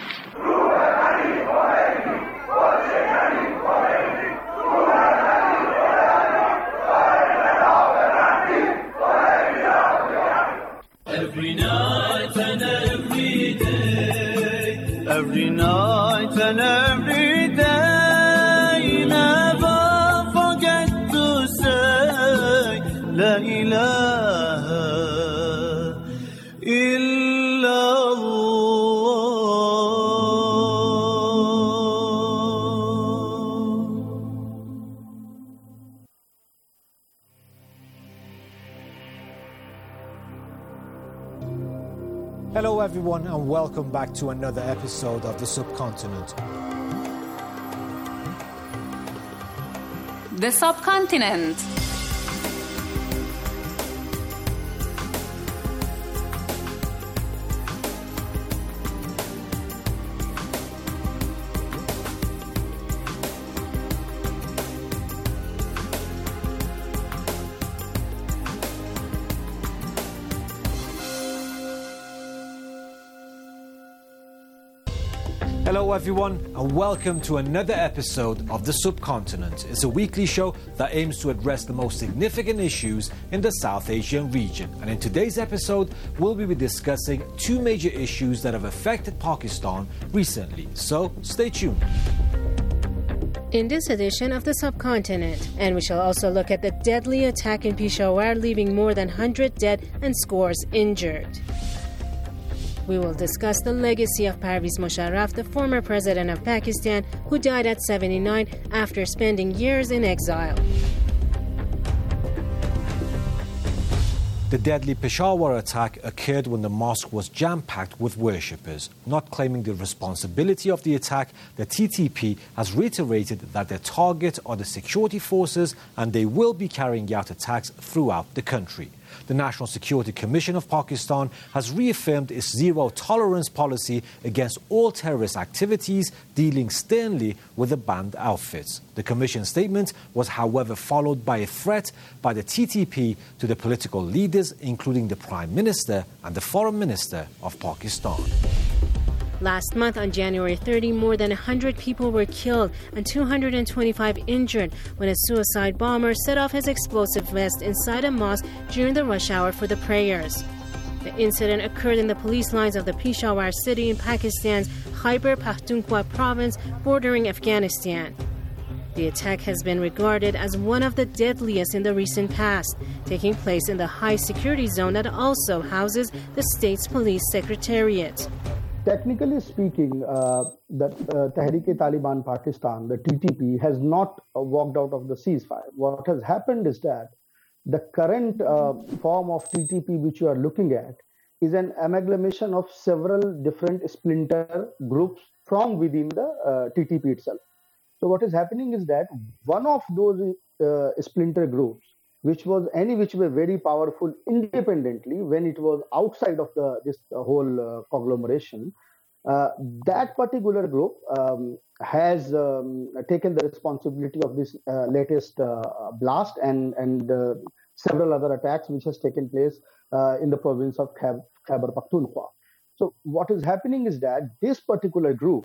Every night and every day, every night and every day, never forget to say La ilaha Hello everyone and welcome back to another episode of The Subcontinent. The Subcontinent. Hello everyone and welcome to another episode of The Subcontinent. It's a weekly show that aims to address the most significant issues in the South Asian region. And in today's episode, we'll be discussing two major issues that have affected Pakistan recently. So stay tuned. In this edition of The Subcontinent, and we shall also look at the deadly attack in Peshawar, leaving more than 100 dead and scores injured. We will discuss the legacy of Parvez Musharraf, the former president of Pakistan, who died at 79 after spending years in exile. The deadly Peshawar attack occurred when the mosque was jam-packed with worshippers. Not claiming the responsibility of the attack, the TTP has reiterated that their target are the security forces and they will be carrying out attacks throughout the country. The National Security Commission of Pakistan has reaffirmed its zero-tolerance policy against all terrorist activities, dealing sternly with the banned outfits. The Commission statement was, however, followed by a threat by the TTP to the political leaders, including the Prime Minister and the Foreign Minister of Pakistan. Last month, on January 30, more than 100 people were killed and 225 injured when a suicide bomber set off his explosive vest inside a mosque during the rush hour for the prayers. The incident occurred in the police lines of the Peshawar city in Pakistan's Khyber Pakhtunkhwa province bordering Afghanistan. The attack has been regarded as one of the deadliest in the recent past, taking place in the high security zone that also houses the state's police secretariat. Technically speaking, the Tehreek-e-Taliban Pakistan, the TTP, has not walked out of the ceasefire. What has happened is that the current form of TTP which you are looking at is an amalgamation of several different splinter groups from within the TTP itself. So what is happening is that one of those splinter groups, which was any which were very powerful independently when it was outside of this whole conglomeration, that particular group has taken the responsibility of this latest blast and several other attacks which has taken place in the province of Khyber Pakhtunkhwa. So what is happening is that this particular group,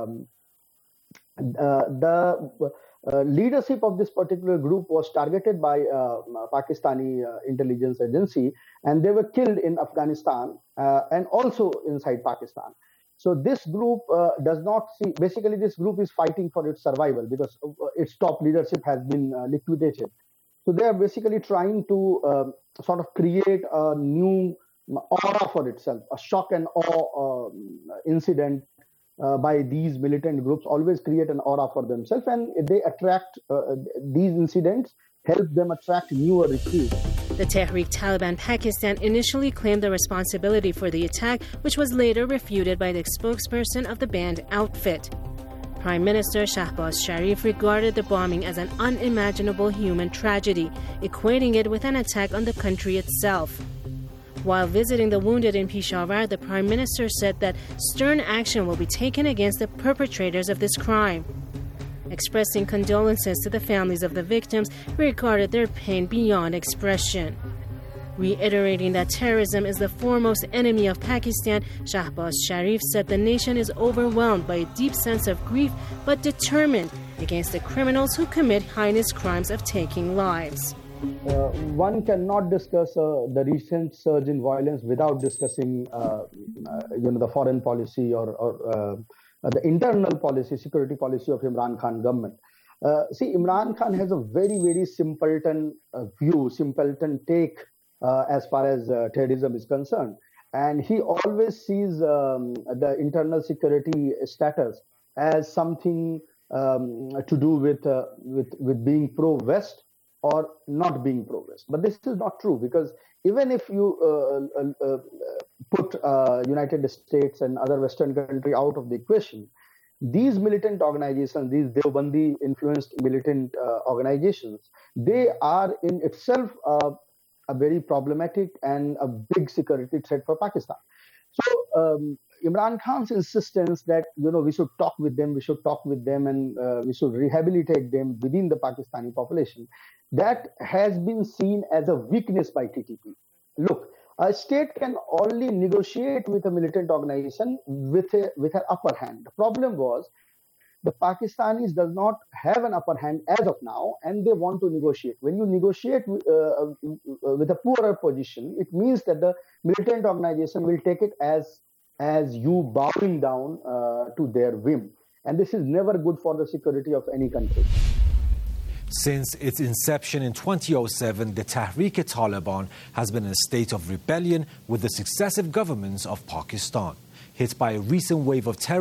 leadership of this particular group was targeted by Pakistani intelligence agency, and they were killed in Afghanistan and also inside Pakistan. So this group does not see, basically this group is fighting for its survival because its top leadership has been liquidated. So they are basically trying to sort of create a new aura for itself, a shock and awe incident by these militant groups always create an aura for themselves, and they attract these incidents, help them attract newer recruits. The Tehreek-Taliban Pakistan initially claimed the responsibility for the attack, which was later refuted by the spokesperson of the banned outfit. Prime Minister Shahbaz Sharif regarded the bombing as an unimaginable human tragedy, equating it with an attack on the country itself. While visiting the wounded in Peshawar, the Prime Minister said that stern action will be taken against the perpetrators of this crime. Expressing condolences to the families of the victims, he regarded their pain beyond expression. Reiterating that terrorism is the foremost enemy of Pakistan, Shahbaz Sharif said the nation is overwhelmed by a deep sense of grief but determined against the criminals who commit heinous crimes of taking lives. One cannot discuss the recent surge in violence without discussing, the foreign policy or the internal policy, security policy of Imran Khan government. Imran Khan has a very, very simpleton view, simpleton take as far as terrorism is concerned, and he always sees the internal security status as something to do with being pro-West or not being pro-West. But this is not true, because even if you put United States and other Western country out of the equation, these militant organizations, these Deobandi influenced militant organizations, they are in itself a very problematic and a big security threat for Pakistan. So Imran Khan's insistence that we should talk with them, and we should rehabilitate them within the Pakistani population, that has been seen as a weakness by TTP. Look, A state can only negotiate with a militant organization with an upper hand. The problem was the Pakistanis does not have an upper hand as of now, and they want to negotiate. When you negotiate with a poorer position, it means that the militant organization will take it as you bowing down to their whim. And this is never good for the security of any country. Since its inception in 2007, the Tehreek-e-Taliban has been in a state of rebellion with the successive governments of Pakistan. Hit by a recent wave of terror